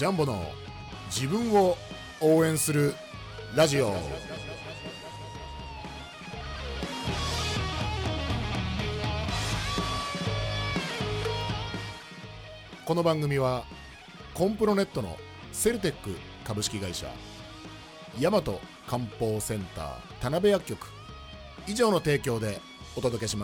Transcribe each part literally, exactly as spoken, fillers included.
ジャンボの自分を応援するラジオ。この番組はコンプロネットのセルテック株式会社、大和漢方センター田辺薬局以上の提供でお届けします。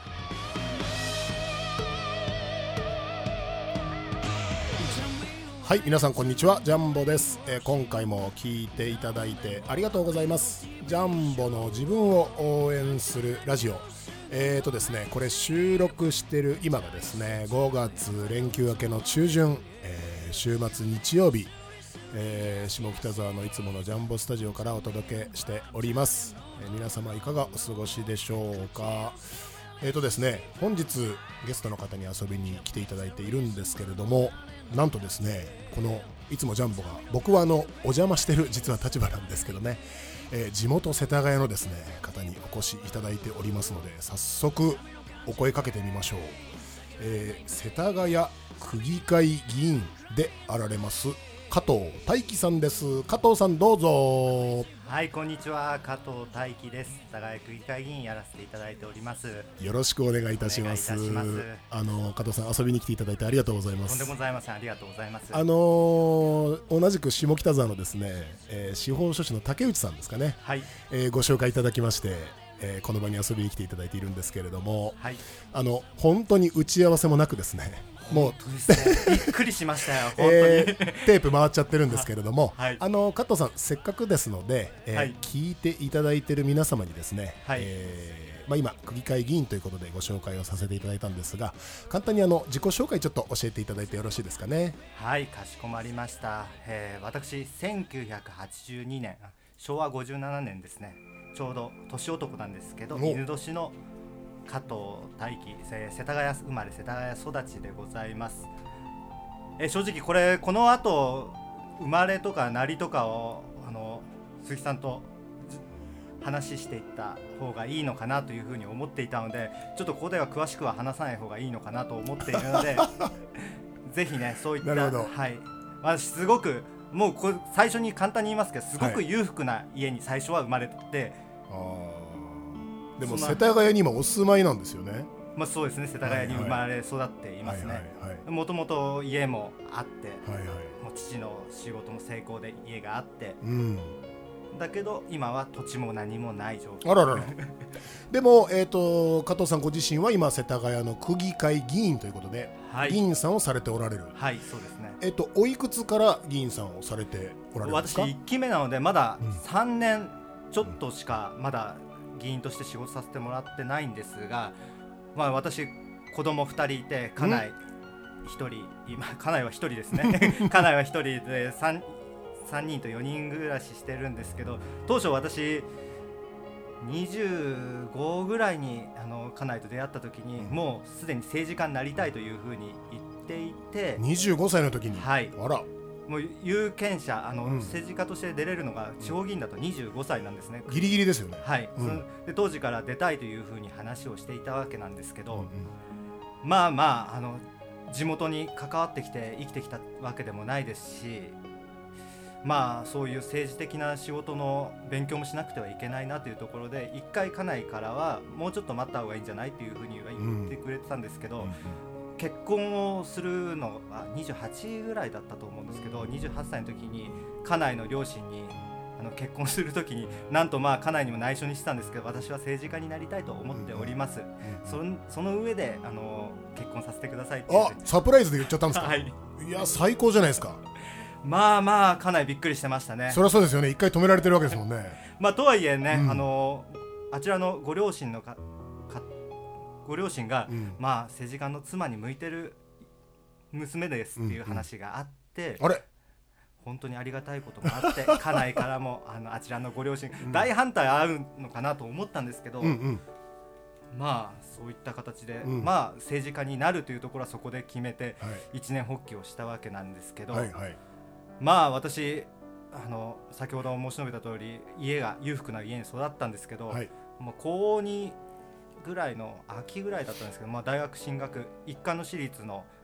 はい、皆さんこんにちは、ジャンボです。えー、今回も聞いていただいてありがとうございます。ジャンボの自分を応援するラジオ。えーとですね、これ収録してる今がですね、ごがつ連休明けの中旬、えー、週末日曜日、えー、下北沢のいつものジャンボスタジオからお届けしております。えー、皆様いかがお過ごしでしょうか。えーとですね、本日ゲストの方に遊びに来ていただいているんですけれども、なんとですね、このいつもジャンボが、僕はあのお邪魔してる実は立場なんですけどね、えー、地元世田谷のですね方にお越しいただいておりますので、早速お声かけてみましょう。えー、世田谷区議会議員であられます加藤大輝さんです。加藤さん、どうぞ。 はい、こんにちは、加藤大輝です。世田谷区議会議員やらせていただいております。 よろしくお願いいたします。 お願いいたします。 あの加藤さん、遊びに来ていただいてありがとうございます。 とんでもございません、ありがとうございます。 あのー、同じく下北沢のですね、えー、司法書士の竹内さんですかね、 はい、 えー、ご紹介いただきまして、えー、この場に遊びに来ていただいているんですけれども、 はい、 あの本当に打ち合わせもなくですね、もうびっくりしましたよ本当に、 えー、テープ回っちゃってるんですけれども、 はい、 あの加藤さん、せっかくですので、えーはい、聞いていただいている皆様にですね、はい、えーまあ、今区議会議員ということでご紹介をさせていただいたんですが、簡単にあの自己紹介ちょっと教えていただいてよろしいですかね。 はい、かしこまりました。えー、私せんきゅうひゃくはちじゅうにねん、しょうわごじゅうななねんですね、ちょうど年男なんですけど、犬年の加藤大輝、世田谷生まれ世田谷育ちでございます。え正直これこの後生まれとかなりとかをあの鈴木さんと話していった方がいいのかなというふうに思っていたので、ちょっとここでは詳しくは話さない方がいいのかなと思っているのでぜひね、そういった、はい、私すごくもうこれ最初に簡単に言いますけど、すごく裕福な家に最初は生まれて、 はい、でも世田谷に今お住まいなんですよね。 まあ、そうですね、世田谷に生まれ育っていますね。もともと家もあって、はいはい、もう父の仕事の成功で家があって、うん、だけど今は土地も何もない状況。 あらららでも、えーと、加藤さんご自身は今世田谷の区議会議員ということで、はい、議員さんをされておられる。 はい、そうですね。 えーと、おいくつから議員さんをされておられるんですか？ 私いっきめなのでまださんねんちょっとしかまだ議員として仕事させてもらってないんですが、まあ、私子供ふたりいて、家内ひとり、今家内はひとりですね家内はひとりで 3, さんにんとよにん暮らししてるんですけど、当初私にじゅうごぐらいにあの家内と出会った時に、うん、もうすでに政治家になりたいというふうに言っていて、 にじゅうごさいの時に、 はい、 あら、 もう有権者あの、うん、政治家として出れるのが地方議員だとにじゅうごさいなんですね。 ギリギリですよね。 はい、うん、で当時から出たいというふうに話をしていたわけなんですけど、うんうん、まあまあ、あの地元に関わってきて生きてきたわけでもないですし、まあそういう政治的な仕事の勉強もしなくてはいけないなというところで、一回家内からはもうちょっと待った方がいいんじゃないというふうに言ってくれてたんですけど、うんうんうん、結婚をするのはにじゅうはちぐらいだったと思うんですけど、にじゅうはっさいの時に家内の両親にあの結婚する時に、なんとまあ家内にも内緒にしてたんですけど、私は政治家になりたいと思っております、うんうん、そ, その上であの結婚させてくださいって言って。 あ、サプライズで言っちゃったんですか？はい、いや最高じゃないですか。 まあまあ家内びっくりしてましたね。 そりゃそうですよね、一回止められてるわけですもんねまあとはいえね、うん、あのあちらのご両親のかご両親が、うん、まあ政治家の妻に向いてる娘ですっていう話があって、うんうん、あれ本当にありがたいこともあって家内からも あ, のあちらのご両親、うん、大反対あるのかなと思ったんですけど、うんうん、まあそういった形で、うん、まあ政治家になるというところはそこで決めて一年発起をしたわけなんですけど、はいはい、まあ私あの先ほど申し述べた通り家が裕福な家に育ったんですけど、はい、まあ、高にぐらいの秋ぐらいだったんですけど、まあ、大学進学一貫の私立の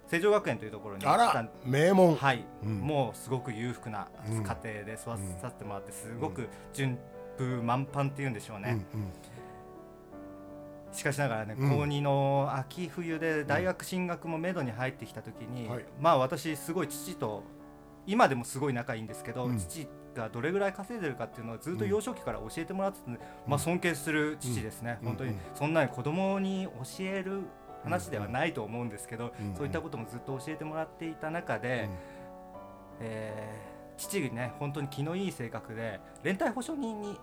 成城学園というところにあら名門、 はい、 うん、 もうすごく裕福な家庭で育てさせてもらって、すごく順風満帆っていうんでしょうね、うんうん、しかしながらね、うん、高にの秋冬で大学進学もめどに入ってきた時に、うんはい、まあ私すごい父と今でもすごい仲いいんですけど、うん、父がどれぐらい稼いでるかっていうのをずっと幼少期から教えてもらってて、うんまあ、尊敬する父ですね、うん、本当にそんなに子供に教える話ではないと思うんですけど、うん、そういったこともずっと教えてもらっていた中で、うんえー、父がね本当に気のいい性格で連帯保証人に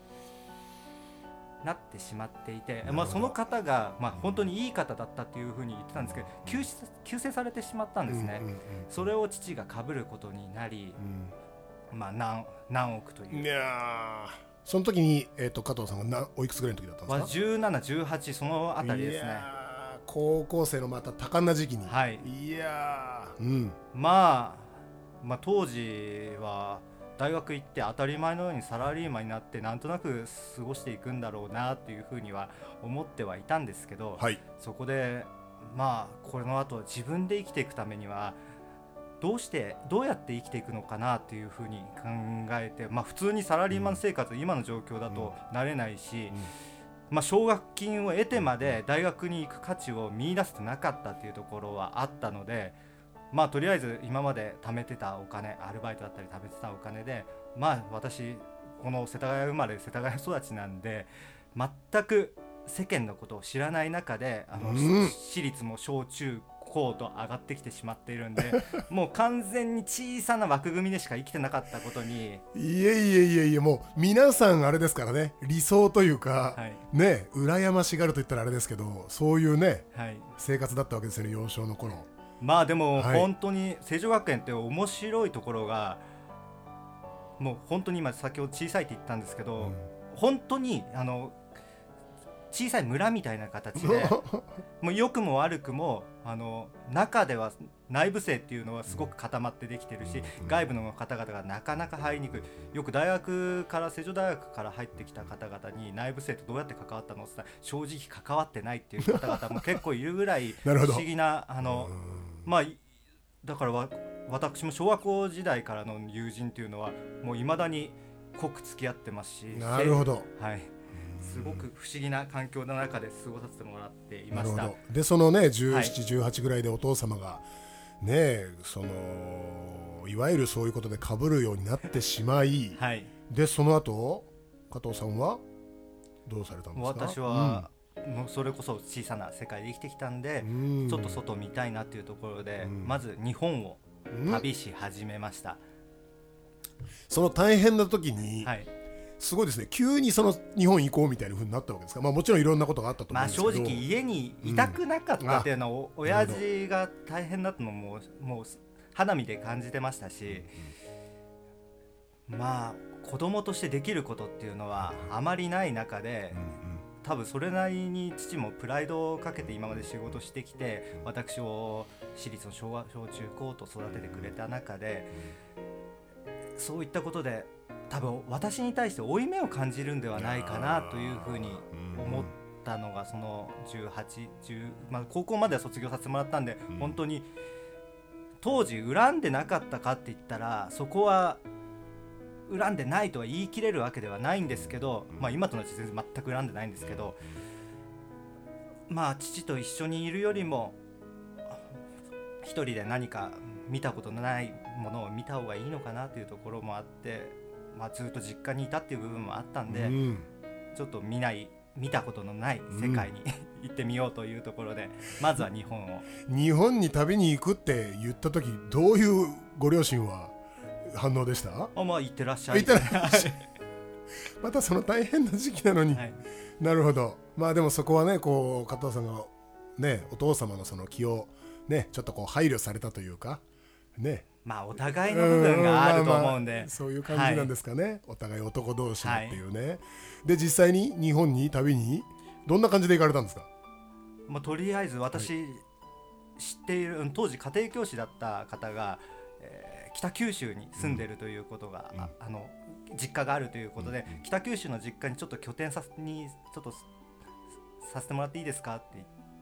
なってしまっていて、まあ、その方が、まあ、本当にいい方だったっていうふうに言ってたんですけど、急死、急逝されてしまったんですね、うんうんうん、それを父が被ることになり、うんまあ、何, 何億という。 いやその時に、えー、と加藤さんがおいくつぐらいの時だったんですか？ じゅうなな、じゅうはちそのあたりですね。いや高校生のまた多感な時期に、 はい、 いや、うん、 まあ、まあ当時は大学行って当たり前のようにサラリーマンになってなんとなく過ごしていくんだろうなっていうふうには思ってはいたんですけど、 はい、 そこでまあこれの後自分で生きていくためにはどうしてどうやって生きていくのかなっていうふうに考えて、まあ、普通にサラリーマン生活、うん、今の状況だとなれないし、うんまあ、奨学金を得てまで大学に行く価値を見出せてなかったっていうところはあったので、まあとりあえず今まで貯めてたお金、アルバイトだったり貯めてたお金で、まあ私この世田谷生まれ世田谷育ちなんで全く世間のことを知らない中であの、うん、私立も小中高と上がってきてしまっているんでもう完全に小さな枠組みでしか生きてなかったことにいえいえいえいえ、もう皆さんあれですからね、理想というか、はい、ね羨ましがると言ったらあれですけど、そういうね、はい、生活だったわけですよね、幼少の頃。 まあでも本当に成城学園って面白いところが、もう本当に今先ほど小さいって言ったんですけど、うん、本当にあの小さい村みたいな形でもう良くも悪くもあの中では内部生っていうのはすごく固まってできてるし、うん、外部の方々がなかなか入りにくい。よく大学から成城大学から入ってきた方々に内部生とどうやって関わったのって言ったら正直関わってないっていう方々も結構いるぐらい不思議なあのまあだからわ私も小学校時代からの友人っていうのはもう未だに濃く付き合ってますし、 なるほど、 はい、すごく不思議な環境の中で過ごさせてもらっていました。 なるほど。でそのねじゅうなな、じゅうはちぐらいでお父様がねそのいわゆるそういうことで被るようになってしまい、はい、でその後加藤さんはどうされたんですか？ 私は、うん、もうそれこそ小さな世界で生きてきたんで、うん、ちょっと外を見たいなっていうところで、うん、まず日本を旅し始めました、うん、 その大変な時に、はい、すごいですね、急にその日本行こうみたいな風になったわけですか？まあ、もちろんいろんなことがあったと思うんですけど、 まあ、正直家にいたくなかったっていうのは、うん、親父が大変だったのももう肌身で感じてましたし、うん、まあ子供としてできることっていうのはあまりない中で、うんうん、多分それなりに父もプライドをかけて今まで仕事してきて、私を私立の小学小中高と育ててくれた中で、そういったことで多分私に対して負い目を感じるんではないかなというふうに思ったのがそのじゅうはち、じゅう、まあ、高校までは卒業させてもらったんで、うん、本当に当時恨んでなかったかって言ったらそこは恨んでないとは言い切れるわけではないんですけど、まあ、今との全然全く恨んでないんですけど、まあ父と一緒にいるよりも一人で何か見たことのないものを見た方がいいのかなというところもあって、まあ、ずっと実家にいたっていう部分もあったんで、うん、ちょっと見ない見たことのない世界に、うん、行ってみようというところでまずは日本を日本に旅に行くって言った時どういうご両親は反応でした？ あ、まあ行ってらっしゃいまたその大変な時期なのに、はい、なるほど。まあでもそこはねこう加藤さんがねお父様のその気をねちょっとこう配慮されたというかね、 まあお互いの部分があると思うんで、まあまあそういう感じなんですかね、はい、お互い男同士っていうね、はい、で実際に日本に旅にどんな感じで行かれたんですか？ まあ、とりあえず私、はい、知っている当時家庭教師だった方が、えー、北九州に住んでいるということが、うん、あ, あの実家があるということで、うん、北九州の実家にちょっと拠点さにちょっとさせてもらっていいですかって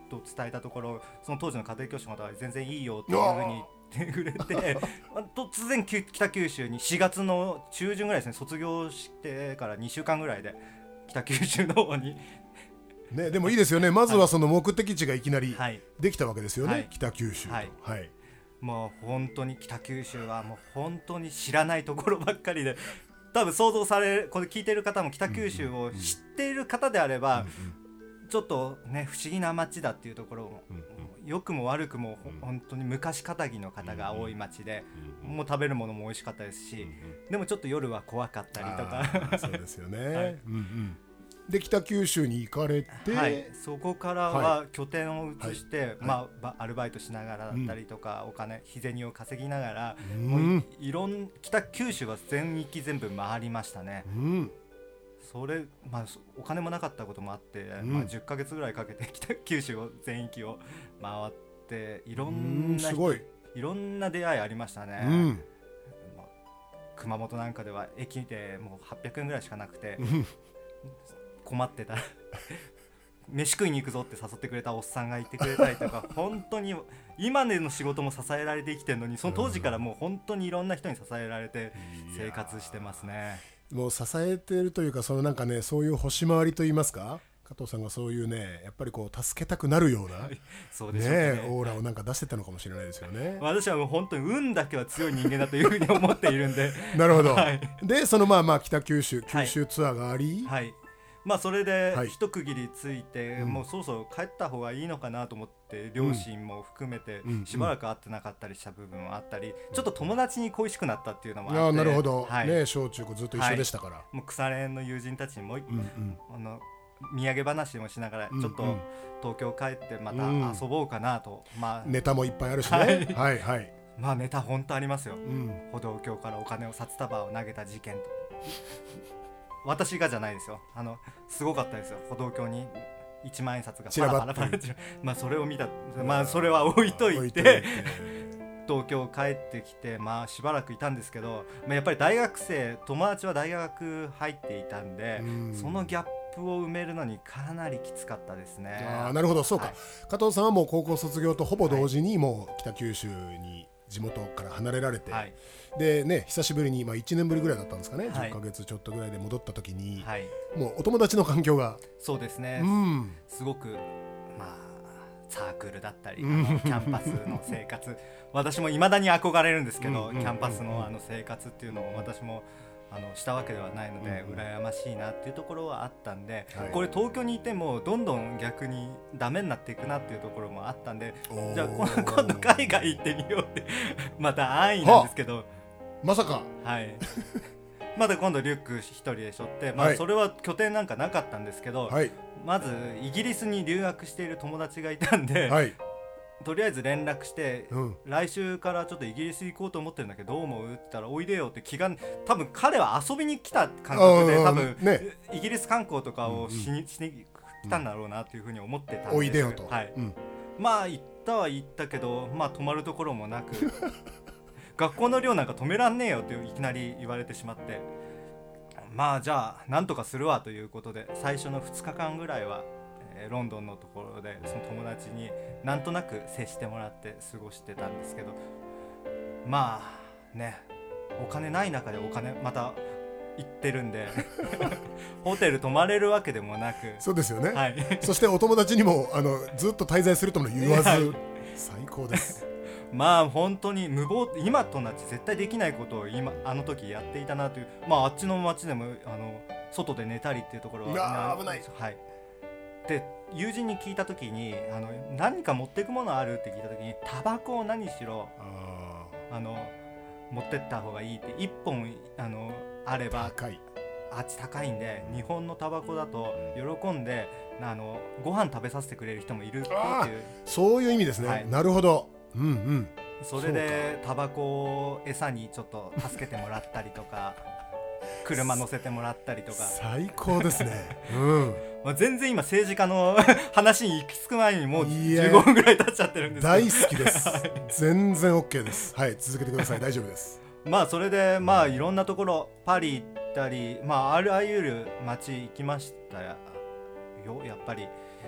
と伝えたところ、その当時の家庭教師の方は全然いいよっていうふうに言ってくれて突然北九州にしがつの中旬ぐらいですね、卒業してからにしゅうかんぐらいで北九州の方にね、でもいいですよね。まずはその目的地がいきなりはい、 できたわけですよね、 はい、 北九州と、 はいはい、 もう本当に北九州はもう本当に知らないところばっかりで、多分想像される、これ聞いてる方も北九州を知っている方であれば、うんうん、ちょっとね不思議な街だっていうところも、うんうん、良くも悪くも、うん、本当に昔かたぎの方が多い街で、うんうん、もう食べるものも美味しかったですし、うんうん、でもちょっと夜は怖かったりとかそうですよね、 はい、 うんうん、で北九州に行かれて、 はい、そこからは拠点を移して、はい、まあ、アルバイトしながらだったりとか、うん、お金日銭を稼ぎながら、うん、もう い, いろん北九州は全域全部回りましたね、うん、それ、まあ、お金もなかったこともあって、うんまあ、じゅっかげつぐらいかけて北九州を全域を回っていろんな、うん、すごいいろんな出会いありましたね、うんまあ、熊本なんかでは駅でもうはっぴゃくえんぐらいしかなくて困ってたら飯食いに行くぞって誘ってくれたおっさんがいてくれたりとか本当に今での仕事も支えられて生きてるのに、その当時からもう本当にいろんな人に支えられて生活してますね。 もう支えてるというか、そのなんかね、そういう星回りといいますか、加藤さんがそういうね、やっぱりこう助けたくなるような、はい、そうでしょうね、ねオーラをなんか出してたのかもしれないですよね。 私はもう本当に運だけは強い人間だというふうに思っているんでなるほど、はい、でそのまあまあ北九州九州ツアーがあり、 はいはい、まあ、それで一区切りついて、はい、もうそろそろ帰った方がいいのかなと思って、うん、両親も含めてしばらく会ってなかったりした部分もあったり、うん、ちょっと友達に恋しくなったっていうのもあって、 あ、なるほど、はい、ね、小中高ずっと一緒でしたから、はい、 もう腐れ縁の友人たちにもう、うんうん、あの土産話もしながら、ちょっと東京帰ってまた遊ぼうかなと、うん、まあ、 ネタもいっぱいあるしね、はい、はいはい、 まあネタ本当ありますよ、うん、歩道橋からお金を札束を投げた事件と私がじゃないですよ、あのすごかったですよ、歩道橋にいちまんえん札がパラパラパラパラまあそれを見た、まあそれは置いといて東京帰ってきて、まあしばらくいたんですけど、まあ、やっぱり大学生、友達は大学入っていたんで、んそのギャップを埋めるのにかなりきつかったですね。 あ、なるほど、そうか、はい、加藤さんはもう高校卒業とほぼ同時にもう北九州に地元から離れられて、はい、でね、久しぶりに、まあ、いちねんぶりぐらいだったんですかね、はい、じゅっかげつちょっとぐらいで戻った時に、はい、もうお友達の環境が、 そうですね、うん、すごく、まあ、サークルだったり、あのキャンパスの生活私も未だに憧れるんですけど、キャンパスのあの生活っていうのを私もあのしたわけではないので、うん、羨ましいなっていうところはあったんで、はい、これ東京にいてもどんどん逆にダメになっていくなっていうところもあったんで、じゃあ今度海外行ってみようってまた安易なんですけど、 まさか、 はい、まだ今度リュック一人で背負って、まあ、それは拠点なんかなかったんですけど、はい、まずイギリスに留学している友達がいたんで、はい、とりあえず連絡して、うん、来週からちょっとイギリス行こうと思ってるんだけどどう思うって言ったら、おいでよって気が、多分彼は遊びに来た感覚で多分、ね、イギリス観光とかをしに、うん、しに来たんだろうなっていうふうに思ってたんです、 おいでよと、 はい、うん、まあ行ったは行ったけど、まあ泊まるところもなく学校の寮なんか止めらんねえよっていきなり言われてしまって、まあじゃあなんとかするわということで、最初のふつかかんぐらいはロンドンのところでその友達になんとなく接してもらって過ごしてたんですけど、まあね、お金ない中でお金また行ってるんでホテル泊まれるわけでもなく、 そうですよね、 はい、 そしてお友達にもあのずっと滞在するとも言わず、はい、最高ですまあ本当に無謀、今となって絶対できないことを今あの時やっていたなという、まああっちの街でもあの外で寝たりっていうところは危ない、 はい、で友人に聞いた時に、あの何か持っていくものあるって聞いた時に、タバコを何しろ あ, あの持ってった方がいいって、いっぽんあのあれば高い、 あっち高いんで、日本のタバコだと喜んであのご飯食べさせてくれる人もいるっていう、 そういう意味ですね、はい、なるほど、うんうん、 それでタバコを餌にちょっと助けてもらったりとか車乗せてもらったりとか、 最高ですね、うんまあ、全然今政治家の話に行き着く前にもうじゅうごふんぐらい経っちゃってるんですけど、 大好きです全然 OK です、はい、続けてください大丈夫ですまあそれでまあいろんなところパリ行ったり、まああらゆる街行きましたよ、やっぱり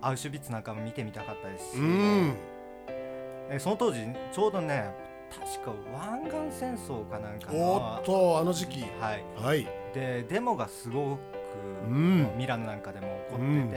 アウシュビッツなんかも見てみたかったですし、 うんえその当時ちょうどね確か湾岸戦争かなんかのおっとあの時期はい、 はい、 でデモがすごく、 うん、 ミラノなんかでも起こってて、 うんうん、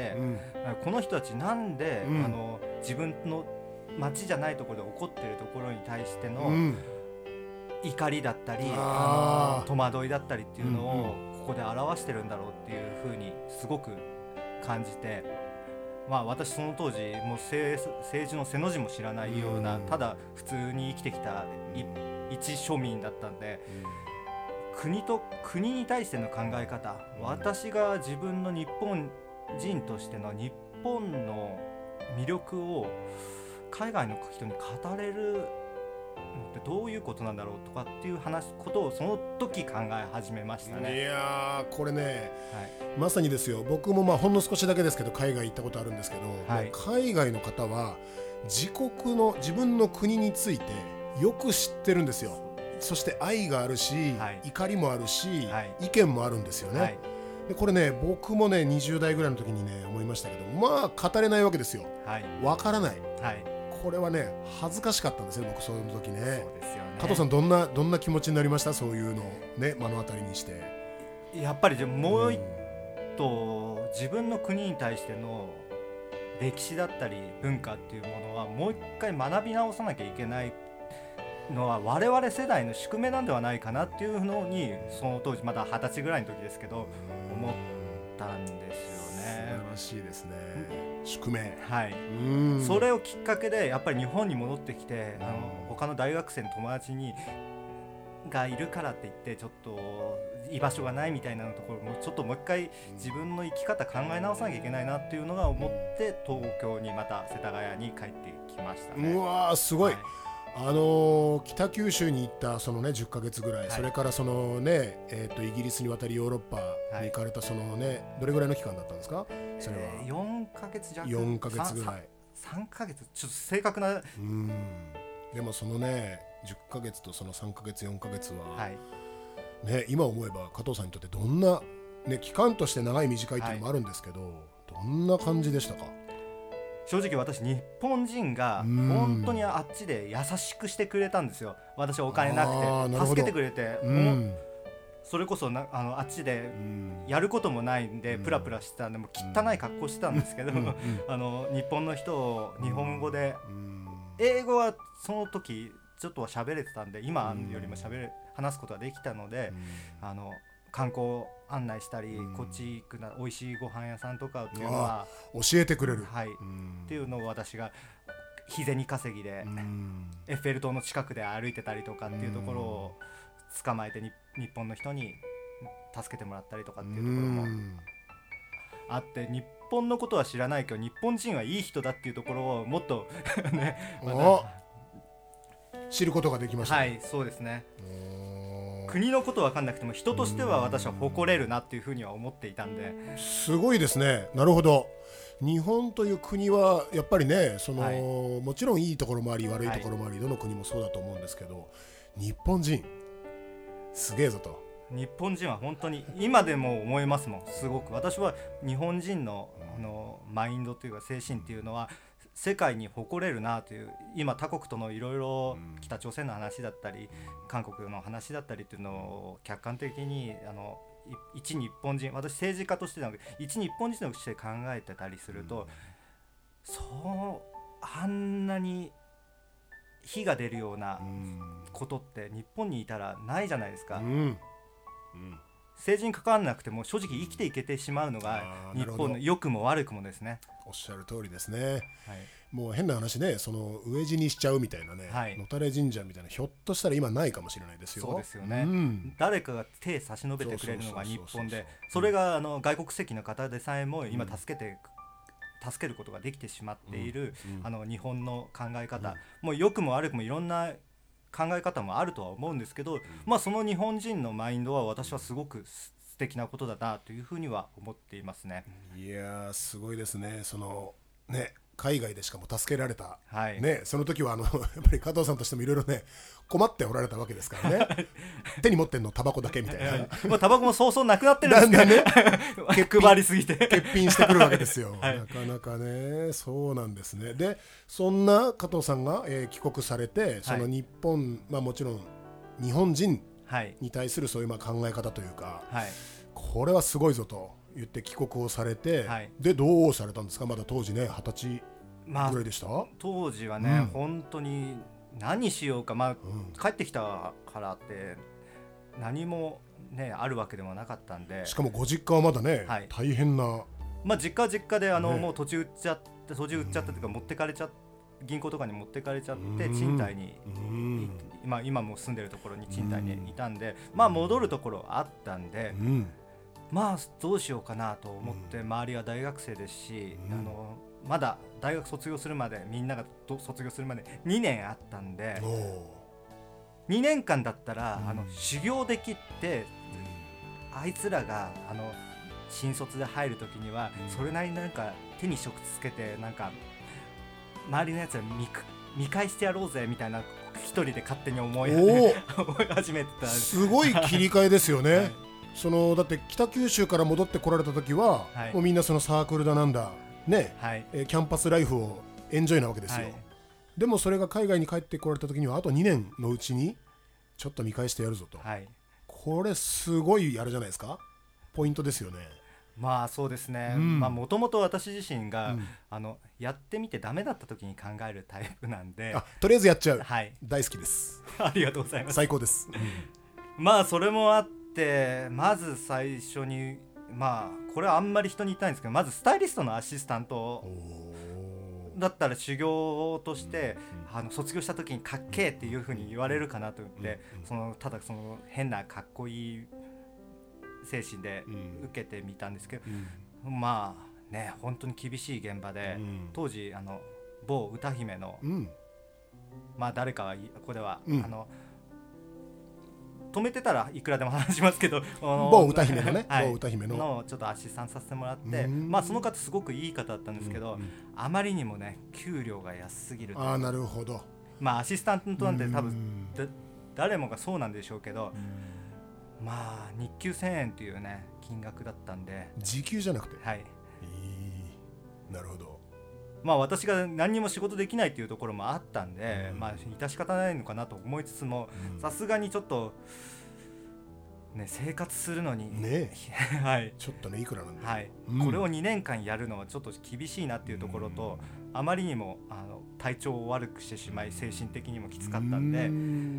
この人たちなんで、 うん、 あの自分の街じゃないところで起こってるところに対しての、 うん怒りだったりああの戸惑いだったりっていうのをここで表してるんだろうっていうふうにすごく感じて、まあ私その当時もう 政, 政治の背の字も知らないような、 うんただ普通に生きてきた一庶民だったんで、国と国に対しての考え方、私が自分の日本人としての日本の魅力を海外の人に語れるってどういうことなんだろうとかっていう話ことをその時考え始めましたね。 いやーこれね、 はい、 まさにですよ。僕もまあほんの少しだけですけど海外行ったことあるんですけど、 はい、 海外の方は自国の自分の国についてよく知ってるんですよ。そして愛があるし、はい、怒りもあるし、はい、意見もあるんですよね、はい、でこれね僕もねにじゅう代ぐらいの時にね思いましたけど、まあ語れないわけですよ、はい、分からない、はい、これはね恥ずかしかったんですよ僕その時ね。そうですよね。加藤さんどんなどんな気持ちになりました？そういうのをね目の当たりにして。 やっぱりじゃもう一と自分の国に対しての歴史だったり文化っていうものはもう一回学び直さなきゃいけないのは我々世代の宿命なんではないかなっていうのにその当時まだ二十歳ぐらいの時ですけど思ったんですよね。 素晴らしいですね。宿命、 はい、うんそれをきっかけでやっぱり日本に戻ってきてあの他の大学生の友達にがいるからって言ってちょっと居場所がないみたいなところもちょっともう一回自分の生き方考え直さなきゃいけないなっていうのが思って東京にまた世田谷に帰ってきましたね。 うわーすごい、はい、あのー、北九州に行ったそのねじゅっかげつぐらい、はい、それからそのね、えー、とイギリスに渡りヨーロッパに行かれたそのね、はい、どれぐらいの期間だったんですか？それは、 えー、よんかげつ弱よんかげつぐらいさんかげつちょっと正確なうんでもそのねじゅっかげつとそのさんかげつよんかげつは、はいね、今思えば加藤さんにとってどんな、ね、期間として長い短いっていうのもあるんですけど、はい、どんな感じでしたか？ 正直私日本人が本当にあっちで優しくしてくれたんですよ。私お金なくて助けてくれて、それこそな あのあっちでやることもないんでプラプラしてたんでもう汚い格好してたんですけどあの日本の人を日本語で英語はその時ちょっとは喋れてたんで今よりも喋れ話すことができたのであの観光案内したりこっち行くな美味しいご飯屋さんとかっていうのは教えてくれる、 はい、っていうのを私が日銭稼ぎでエッフェル塔の近くで歩いてたりとかっていうところを捕まえてに日本の人に助けてもらったりとかっていうところもあって日本のことは知らないけど日本人はいい人だっていうところをもっとね、まだ知ることができました、ね、 はいそうですね。国のことは分かんなくても人としては私は誇れるなっていうふうには思っていたんですごいですね。なるほど。日本という国はやっぱりねその、はい、もちろんいいところもあり悪いところもあり、はい、どの国もそうだと思うんですけど日本人すげえぞと。 日本人は本当に今でも思いますもん。すごく私は日本人 の, あのマインドというか精神っていうのは世界に誇れるなという。今他国とのいろいろ北朝鮮の話だったり韓国の話だったりっていうのを客観的にあの一日本人私政治家としてなく一日本人として考えてたりするとそうあんなに火が出るようなことって日本にいたらないじゃないですか、うんうん、政治に関わらなくても正直生きていけてしまうのが日本の良くも悪くもですね。 おっしゃる通りですね、はい、もう変な話ねその飢え死にしちゃうみたいなね、はい、野垂神社みたいなひょっとしたら今ないかもしれないですよ。 そうですよね、うん、誰かが手差し伸べてくれるのが日本でそれがあの外国籍の方でさえも今助けて、うん、助けることができてしまっている、うんうん、あの日本の考え方、うん、もう良くも悪くもいろんな考え方もあるとは思うんですけど、うんまあ、その日本人のマインドは私はすごく素敵なことだなというふうには思っていますね。 いやーすごいですね。そのね海外でしかも助けられた、 はいね、その時はあのやっぱり加藤さんとしてもいろいろね困っておられたわけですからね手に持ってんのタバコだけみたいなもうタバコもそうそうなくなってるんですけど、ね、配りすぎて欠品してくるわけですよ、 はい、 なかなかねそうなんですね。でそんな加藤さんが、えー、帰国されてその日本、はい、まあ、もちろん日本人に対するそういうまあ考え方というか、はい、これはすごいぞと言って帰国をされて、はい、でどうされたんですか。まだ当時ねはたちぐらいでした、まあ、 当時はね、うん、本当に何しようか、まあうん、帰ってきたからって何も、ね、あるわけでもなかったんで、 しかもご実家はまだね、はい、大変な、 まあ、実家は実家であの、ね、もう土地売っちゃって土地売っちゃったというか、うん、持ってかれちゃ銀行とかに持ってかれちゃって、うん、賃貸に、うん、今, 今も住んでるところに賃貸にいたんで、うん、まあ戻るところあったんで、うん、まあどうしようかなと思って、周りは大学生ですし、うん、あのまだ大学卒業するまでみんなが卒業するまでにねんあったんで、にねんかんだったら、うん、あの修行できて、うん、あいつらがあの新卒で入るときには、うん、それなりになんか手に職つけてなんか周りのやつら 見, 見返してやろうぜみたいな一人で勝手に思い思い始めてた。 すごい切り替えですよね、はい、そのだって北九州から戻ってこられた時は、はい、もうみんなそのサークルだなんだね、はい、えー、キャンパスライフをエンジョイなわけですよ、はい、でもそれが海外に帰ってこられた時にはあとにねんのうちにちょっと見返してやるぞと、はい、これすごいあれじゃないですか、ポイントですよね。 まあそうですね、もともと私自身が、うん、あのやってみてダメだった時に考えるタイプなんで、 あとりあえずやっちゃう、 はい、 大好きですありがとうございます。 最高です、 うん、まあそれもあってまず最初にまあこれはあんまり人に言いたいんですけど、まずスタイリストのアシスタントだったら修行として、うん、あの卒業した時にかっけーっていう風に言われるかなと思って、うん、そのただその変なかっこいい精神で受けてみたんですけど、うん、まあね本当に厳しい現場で、うん、当時あの某歌姫の、うん、まあ誰かはここでは、うん、あの止めてたらいくらでも話しますけど某歌姫のね、はい、某歌姫 の, のちょっとアシスタントさせてもらって、まあその方すごくいい方だったんですけど、うんうん、あまりにもね給料が安すぎると。 ああなるほど。 まあアシスタントなんて多分誰もがそうなんでしょうけど、まあ日給せんえんっていうね金額だったんで。 時給じゃなくて、 はい、 えー、なるほど。 まあ私が何にも仕事できないっていうところもあったんで、うん、まあ致し方ないのかなと思いつつも、さすがにちょっとね生活するのにねはい、 ちょっとねいくらなんだ、 はいうん、これをにねんかんやるのはちょっと厳しいなっていうところと、うん、あまりにもあの体調を悪くしてしまい精神的にもきつかったんで、 うん、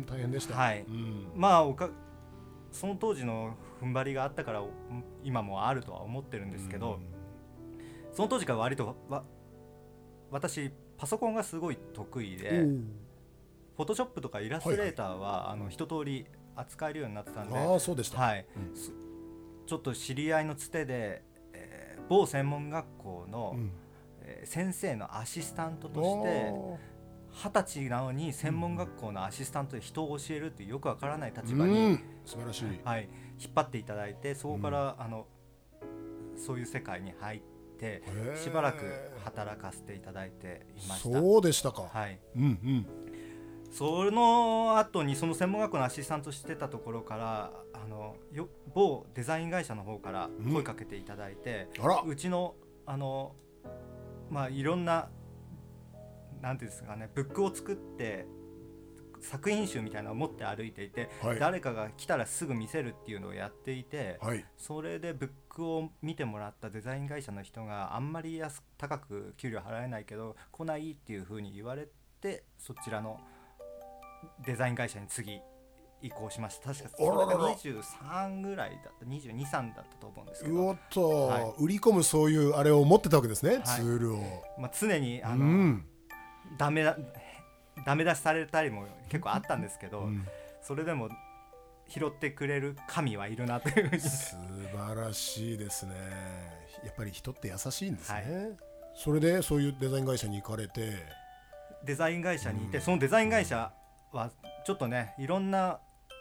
大変でした、 はい、うん、まあおかその当時の踏ん張りがあったから今もあるとは思ってるんですけど、うん、その当時から割とわ私パソコンがすごい得意で、フォトショップとかイラストレーターは、はいはい、あの一通り扱えるようになってたんで、 あそうでした、 はい、うん、ちょっと知り合いのつてで、えー、某専門学校の、うんえー、先生のアシスタントとして二十歳なのに専門学校のアシスタントで人を教えるっていうよくわからない立場に、うん、 素晴らしい、 はい、引っ張っていただいて、そこから、うん、あのそういう世界に入ってしばらく働かせていただいていました。 そうでしたか、 はい、 うんうん、その後にその専門学校のアシスタントしてたところからあのよ某デザイン会社の方から声かけていただいて、うん、うちのあのまあいろんななんていうんですかね、ブックを作って作品集みたいなのを持って歩いていて、はい、誰かが来たらすぐ見せるっていうのをやっていて、はい、それでブックを見てもらったデザイン会社の人があんまり安高く給料払えないけど来ないっていう風に言われて、そちらのデザイン会社に次移行しました。確かそれがにじゅうさんぐらいだった、にじゅうに、さんだったと思うんですけど、 おっと、はい、売り込むそういうあれを持ってたわけですね、はい、ツールを、 まあ、常にあの、うん、ダメだダメ出しされたりも結構あったんですけど、うん、それでも拾ってくれる神はいるなという素晴らしいですね。やっぱり人って優しいんですね、はい、それでそういうデザイン会社に行かれて、 デザイン会社にいて、うん、そのデザイン会社はちょっとねいろんな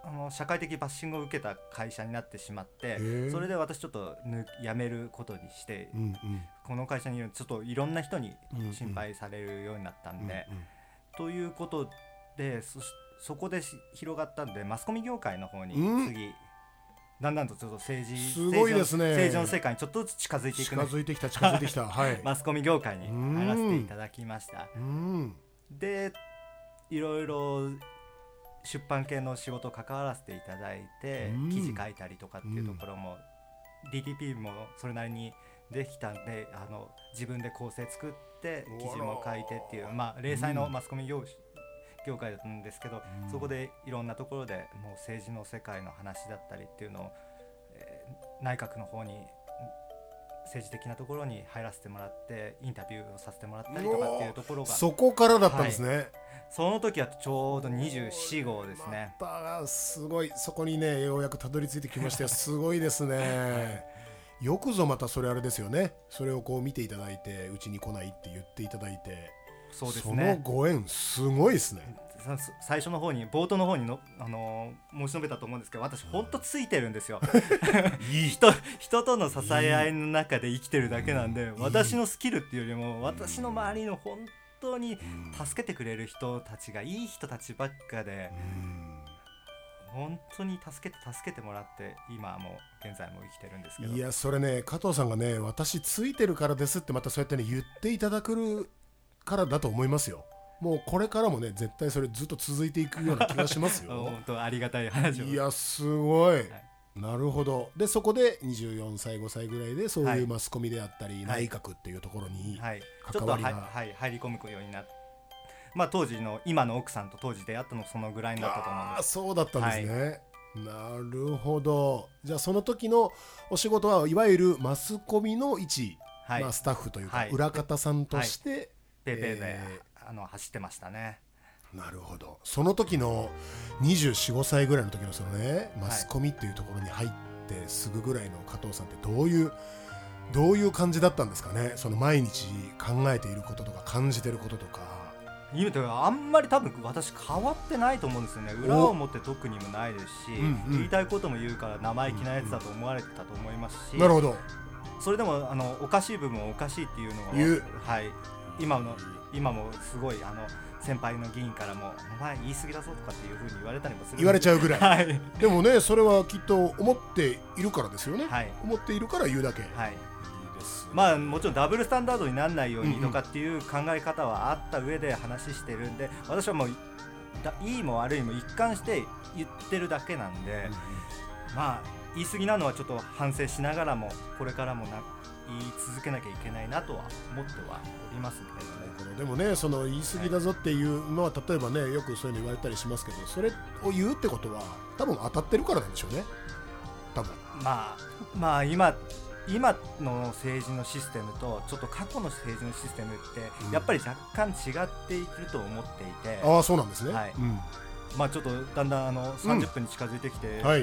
あの社会的バッシングを受けた会社になってしまって、それで私ちょっと辞めることにして、うんうん、この会社にいるちょっといろんな人に心配されるようになったんで、うんうん、ということで そ, そこで広がったんでマスコミ業界の方に次、うん、だんだんとちょっと政治すごいですね、 政治の世界にちょっとずつ近づいていく、ね、 近づいてきた近づいてきた、はい、 マスコミ業界に入らせていただきました。うん、でいろいろ出版系の仕事を関わらせていただいて、うん、記事書いたりとかっていうところも、うん、ディーティーピー もそれなりにできたんで、あの自分で構成作って記事も書いてっていう、まあ、零細のマスコミ業、うん、業界だったんですけど、うん、そこでいろんなところでもう政治の世界の話だったりっていうのを、えー、内閣の方に政治的なところに入らせてもらってインタビューをさせてもらったりとかっていうところが、 そこからだったんですね、はい、 その時はちょうどにじゅうよん号ですね。 またすごい、そこにねようやくたどり着いてきましたよ。すごいですね。よくぞまたそれあれですよね、それをこう見ていただいてうちに来ないって言っていただいて、 そうですね、 そのご縁すごいですね。 最初の方に冒頭の方にの、あのー、申し述べたと思うんですけど、私ほんとついてるんですよいい 人, 人との支え合いの中で生きてるだけなんで、いい私のスキルっていうよりも私の周りの本当に助けてくれる人たちがいい人たちばっかで、本当に助けて助けてもらって今も現在も生きてるんですけど、 いやそれね加藤さんがね私ついてるからですってまたそうやってね言っていただくからだと思いますよ。もうこれからもね絶対それずっと続いていくような気がしますよ本当ありがたい話を。 いやすごい、はい、なるほど。でそこでにじゅうよんさいごさいぐらいでそういうマスコミであったり、はい、内閣っていうところに関わりが、はいはい、入り込むようになって、まあ、当時の今の奥さんと当時出会ったのそのぐらいだったと思うんです。 あそうだったんですね、はい、なるほど。じゃあその時のお仕事はいわゆるマスコミの一、はいまあ、スタッフというか、はい、裏方さんとして、はい、 ペーペーで、えーあの走ってましたね。 なるほど。その時のにじゅうよん、ごさいぐらいの時のそのねマスコミっていうところに入ってすぐぐらいの加藤さんってどういうどういう感じだったんですかね。その毎日考えていることとか感じていることとか。 今とあんまり多分私変わってないと思うんですよね。裏を持って特にもないですし、うんうん、言いたいことも言うから生意気なやつだと思われてたと思いますし、 うんうん、なるほど。 それでもあのおかしい部分はおかしいっていうのを、はい、今の今もすごいあの先輩の議員からもお前言い過ぎだぞとかっていう風に言われたりもする。 言われちゃうぐらい、 はい、 でもねそれはきっと思っているからですよね、 はい、 思っているから言うだけ、 はい、いいです。まあもちろんダブルスタンダードにならないようにとかっていう考え方はあった上で話してるんで、私はもうだいいも悪いも一貫して言ってるだけなんで、うんうん、まあ言い過ぎなのはちょっと反省しながらもこれからもな言い続けなきゃいけないなとは思ってはおりますけどね。 でもねその言い過ぎだぞっていうのは、はい、例えばねよくそういうの言われたりしますけど、それを言うってことは多分当たってるからなんでしょうね。多分まあまあ今今の政治のシステムとちょっと過去の政治のシステムってやっぱり若干違っていると思っていて、 うん、ああそうなんですね、 はいうん、まあちょっとだんだんあのさんじゅっぷんに近づいてきて、 うんはい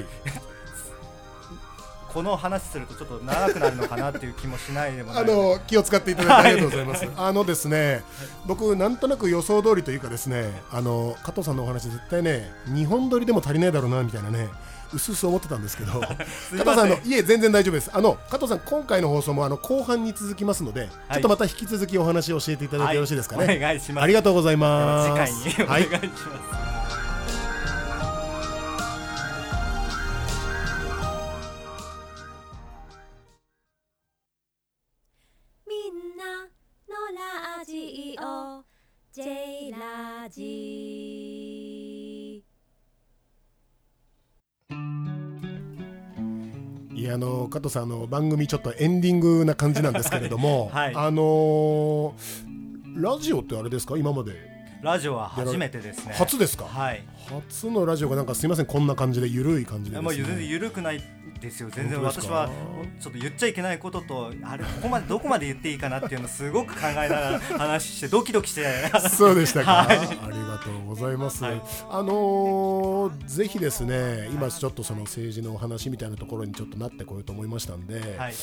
この話するとちょっと長くなるのかなっていう気もしないでもないあの気を使っていただいてありがとうございます、はい、あのですね、はい、僕なんとなく予想通りというかですね、あの加藤さんのお話絶対ねにほん撮りでも足りないだろうなみたいなねうすうす思ってたんですけど加藤さんのいえ全然大丈夫です。あの加藤さん今回の放送もあの後半に続きますので、はい、ちょっとまた引き続きお話を教えていただいてよろしいですかね、 はい、お願いします。 ありがとうございます。 次回にお願いします、はい J ラジいやあの加藤さんあの番組ちょっとエンディングな感じなんですけれども、はい、あのー、ラジオってあれですか今までラジオは初めてですね。 初ですか。 はい。 初のラジオがなんかすみませんこんな感じでゆるい感じでですね。 まあ全然ゆるくないですよ。全然私はちょっと言っちゃいけないこととあれここまでどこまで言っていいかなっていうのをすごく考えながら話してドキドキしてそうでしたか、はい、ありがとうございます、 はい、 あのー、ぜひですね今ちょっとその政治のお話みたいなところにちょっとなってこようと思いましたんで、はい、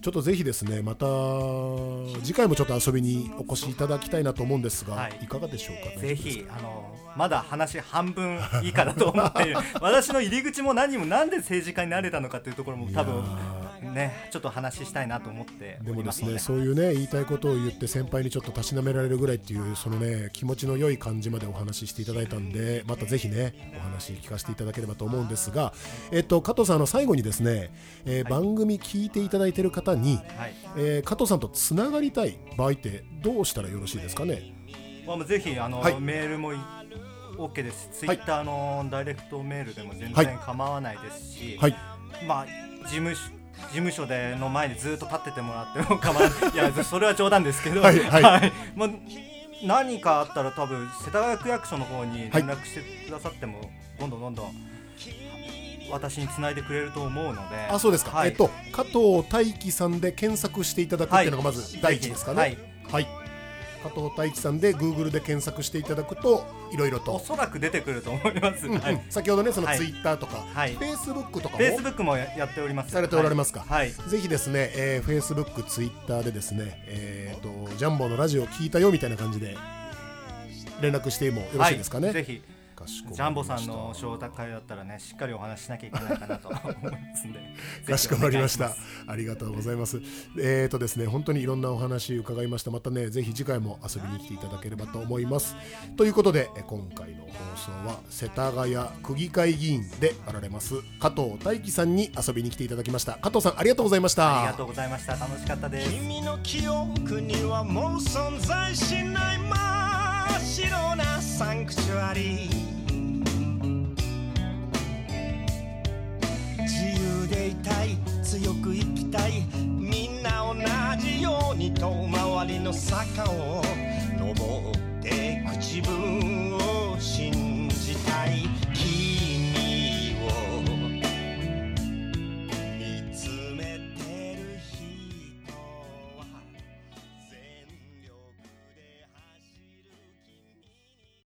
ちょっとぜひですねまた次回もちょっと遊びにお越しいただきたいなと思うんですが、はい、いかがでしょうか。 ぜひあのまだ話半分以下だと思っている私の入り口も何もなんで政治家になれたのかというところも多分ねちょっと話したいなと思っておりますので。 でもですねそういうね言いたいことを言って先輩にちょっとたしなめられるぐらいっていうそのね気持ちの良い感じまでお話ししていただいたんで、またぜひねお話聞かせていただければと思うんですが、えっと加藤さんの最後にですね、えーはい、番組聞いていただいている方に、はいえー、加藤さんとつながりたい場合ってどうしたらよろしいですかね。 まあ、ぜひあの、はい、メールもOK です。ツイッターのダイレクトメールでも全然構わないですし、はいまあ、事務所事務所での前でずっと立っててもらっても構わないいやそれは冗談ですけどはい、はいはいまあ、何かあったら多分世田谷区役所の方に連絡してくださっても、はい、どんどんどんどん私につないでくれると思うので。 あそうですか、はいえっと、加藤大輝さんで検索していただくっていうのがまず第一ですかね。はい、はい加藤大輝さんで Google で検索していただくといろいろとおそらく出てくると思います、うんうんはい、 先ほどねその Twitter とか、はい、Facebook とかも Facebook もやっておりますされておられますか。 はい、 ぜひですね、えー、Facebook、Twitter でですね、えー、とジャンボのラジオ聞いたよみたいな感じで連絡してもよろしいですかね。 はい、ぜひジャンボさんの招待会だったらねしっかりお話ししなきゃいけないかなと思いますんでかしこまりました。ありがとうございます。えーとですね本当にいろんなお話伺いました。またねぜひ次回も遊びに来ていただければと思います。ということで今回の放送は世田谷区議会議員であられます加藤大輝さんに遊びに来ていただきました。加藤さんありがとうございました。 ありがとうございました。楽しかったです。 君の記憶にはもう存在しない真っ白なサンクチュアリー、自由でいたい強く生きたいみんな同じように遠回りの坂を登ってく自分